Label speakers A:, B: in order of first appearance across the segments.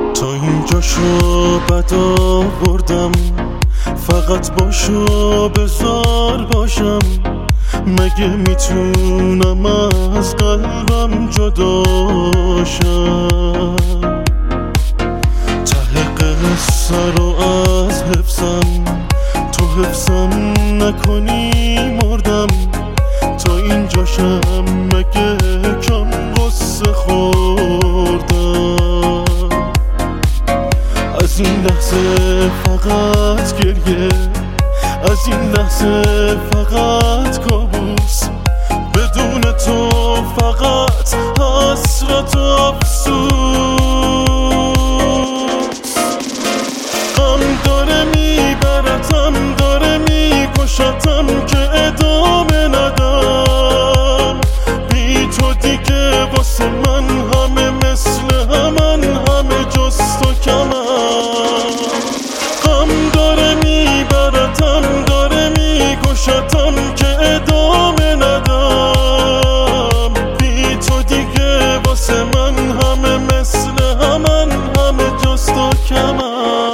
A: تا اینجا شو بد آوردم، فقط باشو بذار باشم. مگه میتونم از قلبم جداشم؟ ته قصه رو از حفظم، تو حفظم نکنی مردم. تا اینجاشم مگه کم قصه خوردم؟ از این لحظه فقط گریه، از این لحظه فقط کابوس. بدون تو فقط حسرت و افسوس. غم داره میبرتم، داره میکشتم که ادامه ندم. بی تو دیگه واسه من همه مثل همن، همه جز تو کمم. غم داره میبرتم، داره میکشتم که ادامه ندم. بی تو دیگه واسه من همه مثل همن، همه جز تو کمم.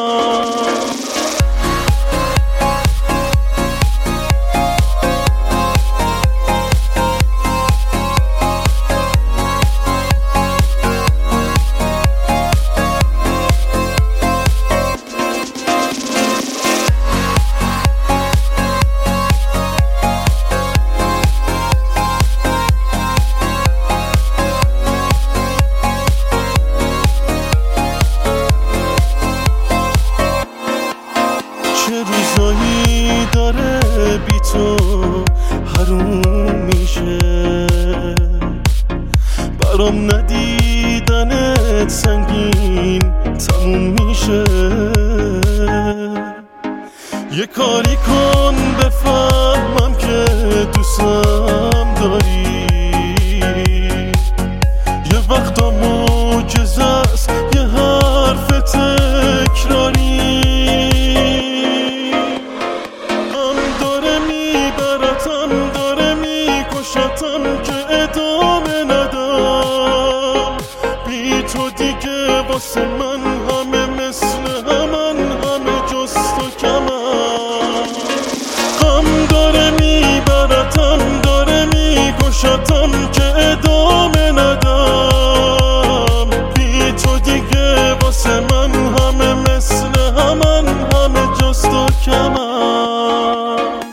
A: چه روزایی داره بی تو حروم میشه، برام ندیدنت سنگین تموم میشه. یه کاری کن بفهمم که دوستم داری. یه وقتا معجزه است یه حرف تکراری. داره میکشتم که ادامه ندم. بی تو دیگه واسه من همه مثل همن، همه جز تو کمم. غم داره میبرتم، داره میکشتم که ادامه ندم. بی تو دیگه واسه من همه مثل همن، همه جز تو کمم.